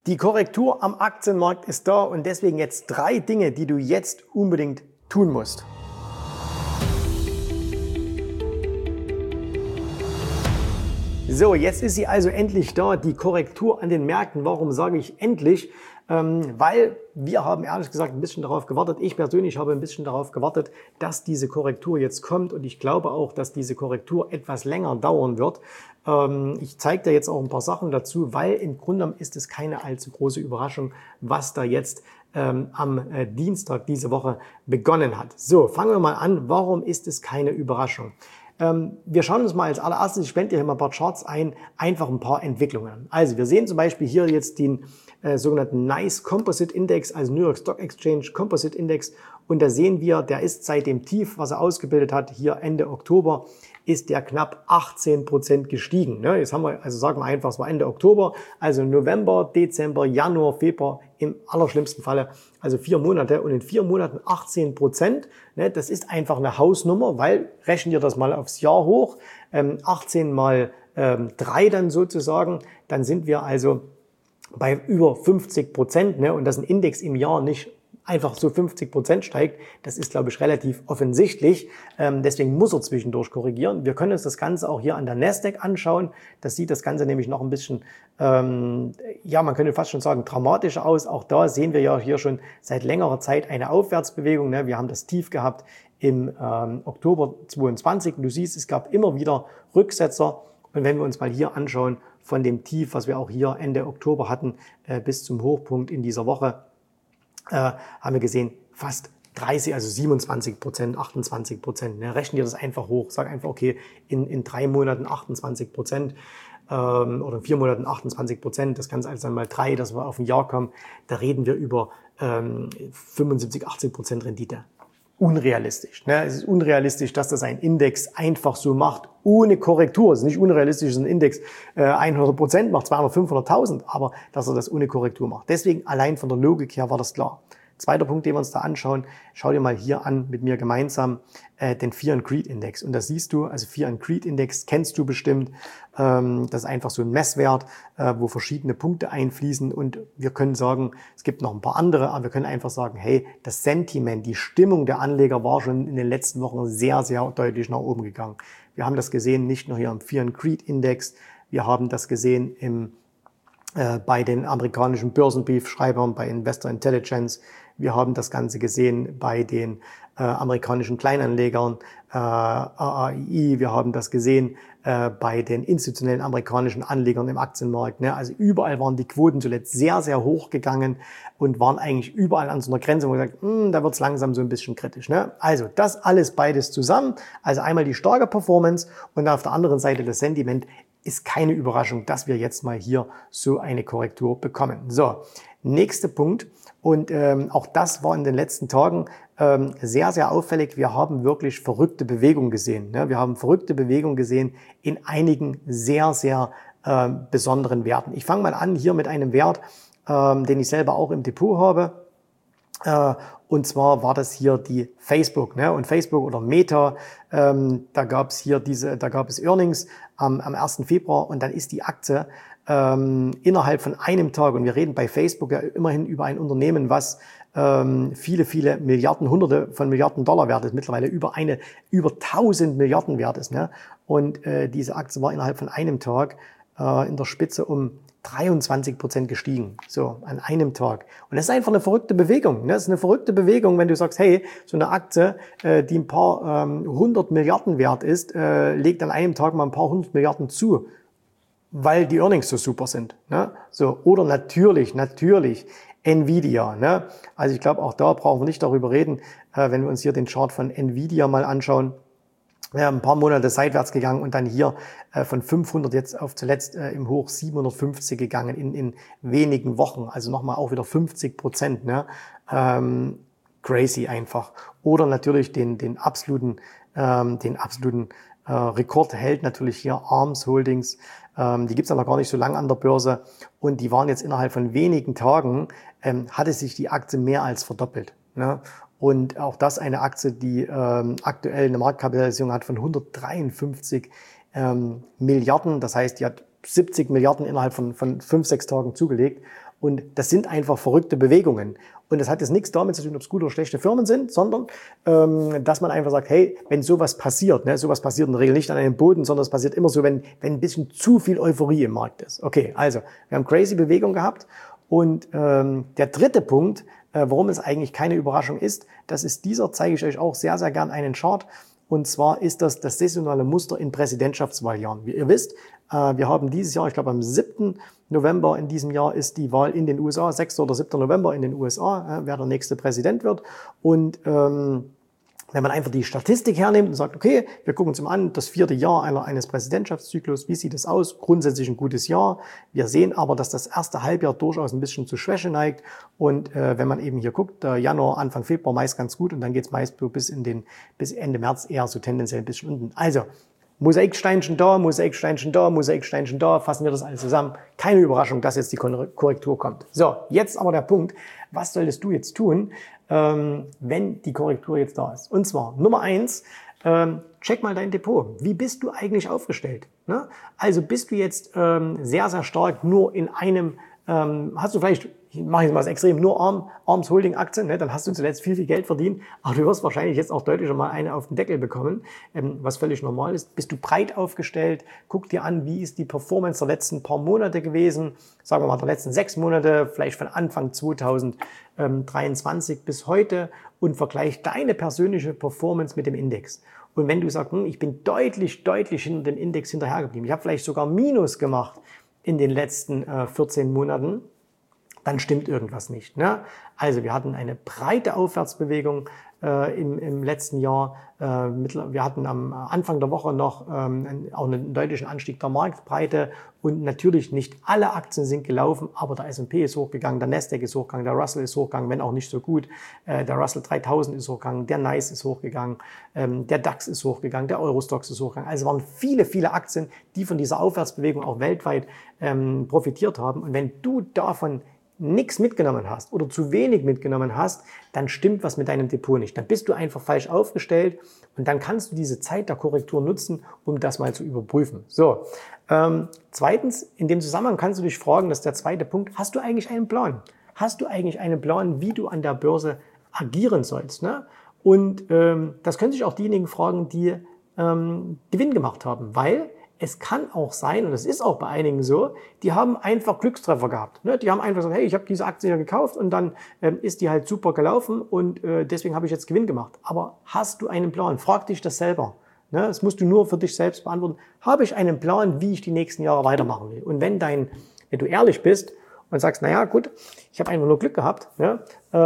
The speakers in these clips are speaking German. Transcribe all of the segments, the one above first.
Die Korrektur am Aktienmarkt ist da und deswegen jetzt 3 Dinge, die du jetzt unbedingt tun musst. So, jetzt ist sie also endlich da, die Korrektur an den Märkten. Warum sage ich endlich? Weil wir haben ehrlich gesagt ein bisschen darauf gewartet. Ich persönlich habe ein bisschen darauf gewartet, dass diese Korrektur jetzt kommt und ich glaube auch, dass diese Korrektur etwas länger dauern wird. Ich zeige dir jetzt auch ein paar Sachen dazu, weil im Grunde genommen ist es keine allzu große Überraschung, was da jetzt am Dienstag diese Woche begonnen hat. So, fangen wir mal an. Warum ist es keine Überraschung? Wir schauen uns mal als allererstes, ich blende hier mal ein paar Charts ein, einfach ein paar Entwicklungen. Also wir sehen zum Beispiel hier jetzt den sogenannten NICE Composite Index, also New York Stock Exchange Composite Index. Und da sehen wir, der ist seit dem Tief, was er ausgebildet hat, hier Ende Oktober, ist der knapp 18% gestiegen. Jetzt haben wir, also sagen wir einfach, es war Ende Oktober, also November, Dezember, Januar, Februar, im allerschlimmsten Falle, also 4 Monate und in 4 Monaten 18%. Das ist einfach eine Hausnummer, weil, rechnen wir das mal aufs Jahr hoch, 18 mal 3 dann sozusagen, dann sind wir also bei über 50%, und dass ein Index im Jahr nicht einfach so 50% steigt, das ist, glaube ich, relativ offensichtlich. Deswegen muss er zwischendurch korrigieren. Wir können uns das Ganze auch hier an der Nasdaq anschauen. Das sieht das Ganze nämlich noch ein bisschen, ja, man könnte fast schon sagen, dramatisch aus. Auch da sehen wir ja hier schon seit längerer Zeit eine Aufwärtsbewegung. Wir haben das Tief gehabt im Oktober 22. Du siehst, es gab immer wieder Rücksetzer. Und wenn wir uns mal hier anschauen, von dem Tief, was wir auch hier Ende Oktober hatten, bis zum Hochpunkt in dieser Woche, haben wir gesehen, fast 30, also 27%, 28%. Rechnen wir das einfach hoch. Sag einfach, okay, in 3 Monaten 28%, oder in 4 Monaten 28%, das Ganze also dann mal 3, dass wir auf ein Jahr kommen, da reden wir über 75, 80% Rendite. Unrealistisch. Es ist unrealistisch, dass das ein Index einfach so macht, ohne Korrektur. Es ist nicht unrealistisch, dass ein Index 100% macht, 200, 500.000, aber dass er das ohne Korrektur macht. Deswegen allein von der Logik her war das klar. Zweiter Punkt, den wir uns da anschauen, schau dir mal hier an mit mir gemeinsam den Fear and Greed Index. Und da siehst du, also Fear and Greed Index kennst du bestimmt. Das ist einfach so ein Messwert, wo verschiedene Punkte einfließen. Und wir können sagen, es gibt noch ein paar andere, aber wir können einfach sagen, hey, das Sentiment, die Stimmung der Anleger war schon in den letzten Wochen sehr, sehr deutlich nach oben gegangen. Wir haben das gesehen, nicht nur hier im Fear and Greed Index, wir haben das gesehen bei den amerikanischen Börsenbriefschreibern, bei Investor Intelligence. Wir haben das Ganze gesehen bei den amerikanischen Kleinanlegern, AAII. Wir haben das gesehen bei den institutionellen amerikanischen Anlegern im Aktienmarkt. Also überall waren die Quoten zuletzt sehr, sehr hoch gegangen und waren eigentlich überall an so einer Grenze, wo man sagt, da wird es langsam so ein bisschen kritisch. Also das alles beides zusammen. Also einmal die starke Performance und auf der anderen Seite das Sentiment. Ist keine Überraschung, dass wir jetzt mal hier so eine Korrektur bekommen. So, nächster Punkt. Und auch das war in den letzten Tagen sehr, sehr auffällig. Wir haben wirklich verrückte Bewegungen gesehen. Wir haben verrückte Bewegungen gesehen in einigen sehr, sehr besonderen Werten. Ich fange mal an hier mit einem Wert, den ich selber auch im Depot habe. Und zwar war das hier die Facebook, und Facebook oder Meta, da gab es Earnings am 1. Februar und dann ist die Aktie innerhalb von einem Tag, und wir reden bei Facebook ja immerhin über ein Unternehmen, was viele, viele Milliarden, Hunderte von Milliarden Dollar wert ist, mittlerweile über 1000 Milliarden wert ist. Und diese Aktie war innerhalb von einem Tag in der Spitze um 23% gestiegen, so an einem Tag. Und das ist einfach eine verrückte Bewegung. Das ist eine verrückte Bewegung, wenn du sagst, hey, so eine Aktie, die ein paar 100 Milliarden wert ist, legt an einem Tag mal ein paar 100 Milliarden zu, weil die Earnings so super sind. So, oder natürlich Nvidia. Also ich glaube, auch da brauchen wir nicht darüber reden, wenn wir uns hier den Chart von Nvidia mal anschauen. Ein paar Monate seitwärts gegangen und dann hier von 500 jetzt auf zuletzt im Hoch 750 gegangen in wenigen Wochen. Also nochmal auch wieder 50%. Crazy einfach. Oder natürlich den absoluten Rekord hält natürlich hier ARMS Holdings. Die gibt's ja noch gar nicht so lange an der Börse. Und die waren jetzt innerhalb von wenigen Tagen, hatte sich die Aktie mehr als verdoppelt. Und auch das eine Aktie, die aktuell eine Marktkapitalisierung hat von 153 Milliarden. Das heißt, die hat 70 Milliarden innerhalb von 5, 6 Tagen zugelegt. Und das sind einfach verrückte Bewegungen. Und das hat jetzt nichts damit zu tun, ob es gute oder schlechte Firmen sind, sondern dass man einfach sagt, hey, wenn sowas passiert, ne, sowas passiert in der Regel nicht an einem Boden, sondern es passiert immer so, wenn ein bisschen zu viel Euphorie im Markt ist. Okay, also wir haben crazy Bewegung gehabt. Und der dritte Punkt, warum es eigentlich keine Überraschung ist, das ist dieser, zeige ich euch auch sehr, sehr gern einen Chart. Und zwar ist das saisonale Muster in Präsidentschaftswahljahren. Wie ihr wisst, wir haben dieses Jahr, ich glaube am 7. November in diesem Jahr ist die Wahl in den USA, 6. oder 7. November in den USA, wer der nächste Präsident wird. Und wenn man einfach die Statistik hernimmt und sagt, okay, wir gucken uns mal an, das 4. Jahr eines Präsidentschaftszyklus, wie sieht es aus? Grundsätzlich ein gutes Jahr. Wir sehen aber, dass das erste Halbjahr durchaus ein bisschen zu Schwäche neigt. Und wenn man eben hier guckt, Januar, Anfang Februar meist ganz gut und dann geht es meist bis Ende März eher so tendenziell ein bisschen unten. Also Mosaiksteinchen da, Mosaiksteinchen da, Mosaiksteinchen da, fassen wir das alles zusammen. Keine Überraschung, dass jetzt die Korrektur kommt. So, jetzt aber der Punkt, was solltest du jetzt tun, wenn die Korrektur jetzt da ist? Und zwar, Nummer 1, check mal dein Depot. Wie bist du eigentlich aufgestellt? Ne? Also bist du jetzt sehr, sehr stark nur in einem, hast du vielleicht, ich mache jetzt mal das Extrem, nur Arms Holding Aktien, ne? Dann hast du zuletzt viel Geld verdient, aber du wirst wahrscheinlich jetzt auch deutlich mal eine auf den Deckel bekommen, was völlig normal ist. Bist du breit aufgestellt? Guck dir an, wie ist die Performance der letzten paar Monate gewesen, sagen wir mal der letzten 6 Monate, vielleicht von Anfang 2023 bis heute und vergleich deine persönliche Performance mit dem Index. Und wenn du sagst, ich bin deutlich hinter dem Index hinterhergeblieben, ich habe vielleicht sogar Minus gemacht in den letzten 14 Monaten, dann stimmt irgendwas nicht. Ne? Also wir hatten eine breite Aufwärtsbewegung im letzten Jahr. Wir hatten am Anfang der Woche noch auch einen deutlichen Anstieg der Marktbreite und natürlich nicht alle Aktien sind gelaufen, aber der S&P ist hochgegangen, der Nasdaq ist hochgegangen, der Russell ist hochgegangen, wenn auch nicht so gut. Der Russell 3000 ist hochgegangen, der NICE ist hochgegangen, der DAX ist hochgegangen, der Eurostoxx ist hochgegangen. Also waren viele Aktien, die von dieser Aufwärtsbewegung auch weltweit profitiert haben. Und wenn du davon nichts mitgenommen hast oder zu wenig mitgenommen hast, dann stimmt was mit deinem Depot nicht. Dann bist du einfach falsch aufgestellt und dann kannst du diese Zeit der Korrektur nutzen, um das mal zu überprüfen. So, zweitens, in dem Zusammenhang kannst du dich fragen, das ist der zweite Punkt, hast du eigentlich einen Plan? Hast du eigentlich einen Plan, wie du an der Börse agieren sollst? Ne? Und das können sich auch diejenigen fragen, die Gewinn gemacht haben, weil es kann auch sein, und es ist auch bei einigen so, die haben einfach Glückstreffer gehabt. Ne? Die haben einfach gesagt, hey, ich habe diese Aktie ja gekauft und dann ist die halt super gelaufen und deswegen habe ich jetzt Gewinn gemacht. Aber hast du einen Plan? Frag dich das selber. Ne? Das musst du nur für dich selbst beantworten. Habe ich einen Plan, wie ich die nächsten Jahre weitermachen will? Und wenn du ehrlich bist und sagst, naja gut, ich habe einfach nur Glück gehabt, ne?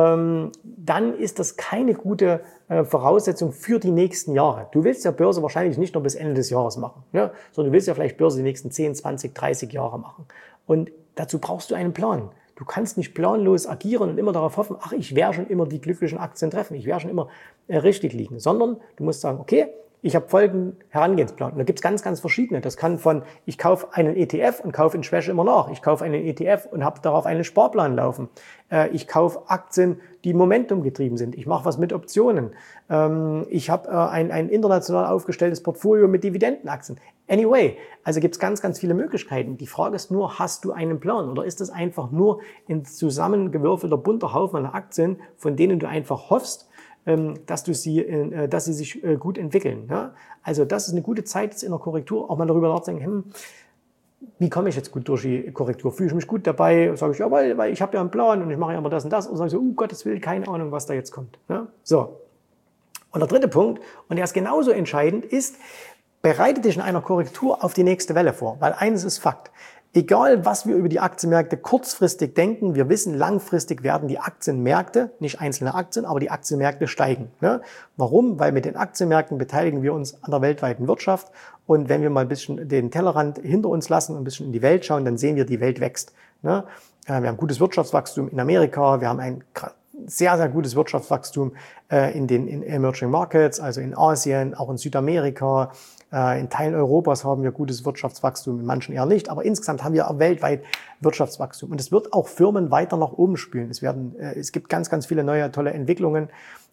Dann ist das keine gute Voraussetzung für die nächsten Jahre. Du willst ja Börse wahrscheinlich nicht nur bis Ende des Jahres machen, ne? Sondern du willst ja vielleicht Börse die nächsten 10, 20, 30 Jahre machen. Und dazu brauchst du einen Plan. Du kannst nicht planlos agieren und immer darauf hoffen, ach, ich werde schon immer die glücklichen Aktien treffen, ich werde schon immer richtig liegen. Sondern du musst sagen, okay, ich habe folgenden Herangehensplan. Und da gibt es ganz verschiedene. Das kann von, ich kaufe einen ETF und kaufe in Schwäche immer nach. Ich kaufe einen ETF und habe darauf einen Sparplan laufen. Ich kaufe Aktien, die Momentum getrieben sind. Ich mache was mit Optionen. Ich habe ein international aufgestelltes Portfolio mit Dividendenaktien. Anyway, also gibt es ganz viele Möglichkeiten. Die Frage ist nur, hast du einen Plan oder ist das einfach nur ein zusammengewürfelter bunter Haufen an Aktien, von denen du einfach hoffst, dass sie sich gut entwickeln. Ja? Also das ist eine gute Zeit jetzt in der Korrektur, auch mal darüber nachzudenken, wie komme ich jetzt gut durch die Korrektur? Fühle ich mich gut dabei? Sage ich, ja, weil ich habe ja einen Plan und ich mache ja immer das und das. Und sage ich so, Gottes Willen, keine Ahnung, was da jetzt kommt. Ja? So. Und der dritte Punkt, und der ist genauso entscheidend, ist, bereite dich in einer Korrektur auf die nächste Welle vor. Weil eines ist Fakt. Egal, was wir über die Aktienmärkte kurzfristig denken, wir wissen, langfristig werden die Aktienmärkte, nicht einzelne Aktien, aber die Aktienmärkte steigen. Ne? Warum? Weil mit den Aktienmärkten beteiligen wir uns an der weltweiten Wirtschaft. Und wenn wir mal ein bisschen den Tellerrand hinter uns lassen und ein bisschen in die Welt schauen, dann sehen wir, die Welt wächst. Ne? Wir haben gutes Wirtschaftswachstum in Amerika, wir haben ein sehr gutes Wirtschaftswachstum in den Emerging Markets, also in Asien, auch in Südamerika. In Teilen Europas haben wir gutes Wirtschaftswachstum, in manchen eher nicht, aber insgesamt haben wir auch weltweit Wirtschaftswachstum. Und es wird auch Firmen weiter nach oben spülen. Es gibt ganz viele neue, tolle Entwicklungen.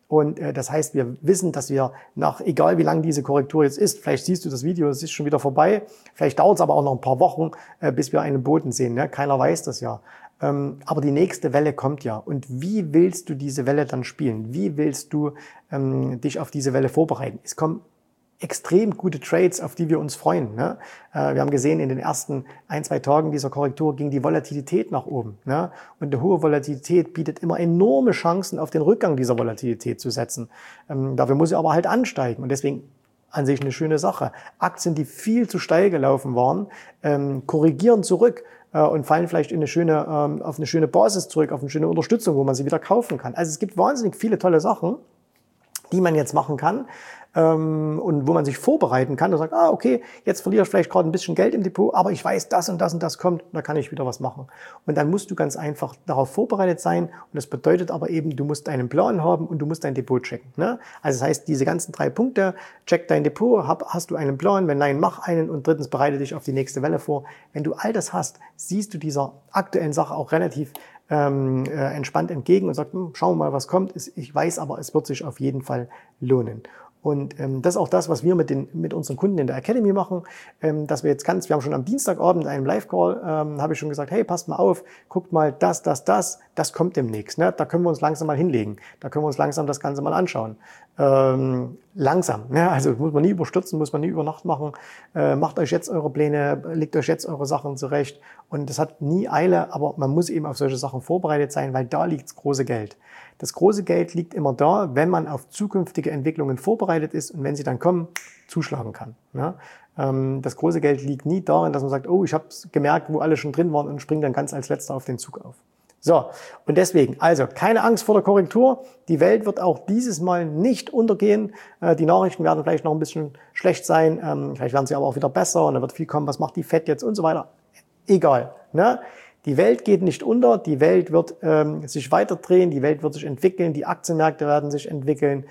Und das heißt, wir wissen, dass wir nach, egal wie lang diese Korrektur jetzt ist, vielleicht siehst du das Video, es ist schon wieder vorbei, vielleicht dauert es aber auch noch ein paar Wochen, bis wir einen Boden sehen. Ne? Keiner weiß das ja. Aber die nächste Welle kommt ja. Und wie willst du diese Welle dann spielen? Wie willst du dich auf diese Welle vorbereiten? Es kommen extrem gute Trades, auf die wir uns freuen. Ne? Wir haben gesehen, in den ersten 1-2 Tagen dieser Korrektur ging die Volatilität nach oben. Ne? Und eine hohe Volatilität bietet immer enorme Chancen, auf den Rückgang dieser Volatilität zu setzen. Dafür muss sie aber halt ansteigen. Und deswegen an sich eine schöne Sache. Aktien, die viel zu steil gelaufen waren, korrigieren zurück und fallen vielleicht in auf eine schöne Basis zurück, auf eine schöne Unterstützung, wo man sie wieder kaufen kann. Also es gibt wahnsinnig viele tolle Sachen, die man jetzt machen kann und wo man sich vorbereiten kann und sagt, okay, jetzt verliere ich vielleicht gerade ein bisschen Geld im Depot, aber ich weiß, das und das und das kommt, da kann ich wieder was machen. Und dann musst du ganz einfach darauf vorbereitet sein und das bedeutet aber eben, du musst einen Plan haben und du musst dein Depot checken. Ne? Also das heißt, diese ganzen 3 Punkte, check dein Depot, hast du einen Plan, wenn nein, mach einen und drittens, bereite dich auf die nächste Welle vor. Wenn du all das hast, siehst du dieser aktuellen Sache auch relativ entspannt entgegen und sagt, schauen wir mal, was kommt. Ich weiß aber, es wird sich auf jeden Fall lohnen. Und das ist auch das, was wir mit unseren Kunden in der Academy machen, dass wir wir haben schon am Dienstagabend einen Live-Call, habe ich schon gesagt, hey, passt mal auf, guckt mal, das kommt demnächst. Ne? Da können wir uns langsam mal hinlegen, da können wir uns langsam das Ganze mal anschauen. Langsam, ne? Also muss man nie überstürzen, muss man nie über Nacht machen. Macht euch jetzt eure Pläne, legt euch jetzt eure Sachen zurecht. Und das hat nie Eile, aber man muss eben auf solche Sachen vorbereitet sein, weil da liegt das große Geld. Das große Geld liegt immer da, wenn man auf zukünftige Entwicklungen vorbereitet ist und wenn sie dann kommen, zuschlagen kann. Ne? Das große Geld liegt nie darin, dass man sagt, ich habe gemerkt, wo alle schon drin waren und springt dann ganz als Letzter auf den Zug auf. So, und deswegen, also keine Angst vor der Korrektur. Die Welt wird auch dieses Mal nicht untergehen. Die Nachrichten werden vielleicht noch ein bisschen schlecht sein. Vielleicht werden sie aber auch wieder besser und da wird viel kommen, was macht die FED jetzt und so weiter. Egal. Ne? Die Welt geht nicht unter, die Welt wird sich weiterdrehen, die Welt wird sich entwickeln, die Aktienmärkte werden sich entwickeln.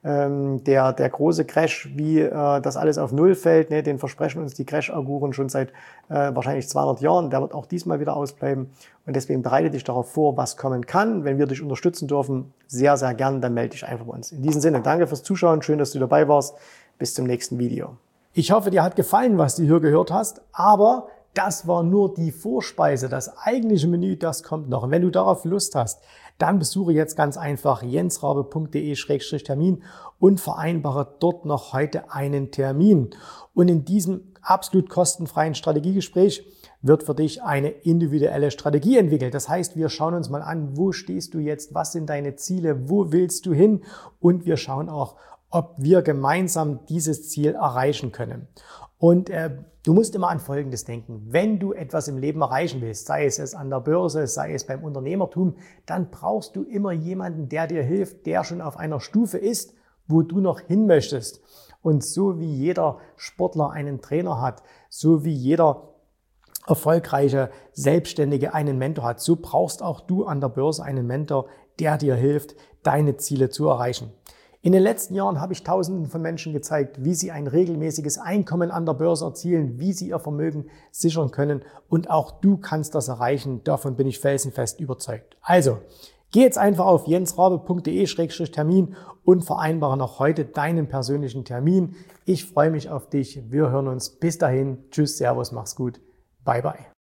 Der große Crash, wie das alles auf Null fällt, ne, den versprechen uns die Crash-Auguren schon seit wahrscheinlich 200 Jahren, der wird auch diesmal wieder ausbleiben. Und deswegen bereite dich darauf vor, was kommen kann. Wenn wir dich unterstützen dürfen, sehr, sehr gern, dann melde dich einfach bei uns. In diesem Sinne, danke fürs Zuschauen, schön, dass du dabei warst. Bis zum nächsten Video. Ich hoffe, dir hat gefallen, was du hier gehört hast, aber das war nur die Vorspeise, das eigentliche Menü, das kommt noch. Und wenn du darauf Lust hast, dann besuche jetzt ganz einfach jensrabe.de/termin und vereinbare dort noch heute einen Termin. Und in diesem absolut kostenfreien Strategiegespräch wird für dich eine individuelle Strategie entwickelt. Das heißt, wir schauen uns mal an, wo stehst du jetzt, was sind deine Ziele, wo willst du hin und wir schauen auch, ob wir gemeinsam dieses Ziel erreichen können. Und du musst immer an Folgendes denken. Wenn du etwas im Leben erreichen willst, sei es an der Börse, sei es beim Unternehmertum, dann brauchst du immer jemanden, der dir hilft, der schon auf einer Stufe ist, wo du noch hin möchtest. Und so wie jeder Sportler einen Trainer hat, so wie jeder erfolgreiche Selbstständige einen Mentor hat, so brauchst auch du an der Börse einen Mentor, der dir hilft, deine Ziele zu erreichen. In den letzten Jahren habe ich Tausenden von Menschen gezeigt, wie sie ein regelmäßiges Einkommen an der Börse erzielen, wie sie ihr Vermögen sichern können und auch du kannst das erreichen. Davon bin ich felsenfest überzeugt. Also, geh jetzt einfach auf jensrabe.de/termin und vereinbare noch heute deinen persönlichen Termin. Ich freue mich auf dich. Wir hören uns. Bis dahin. Tschüss, Servus, mach's gut. Bye, bye.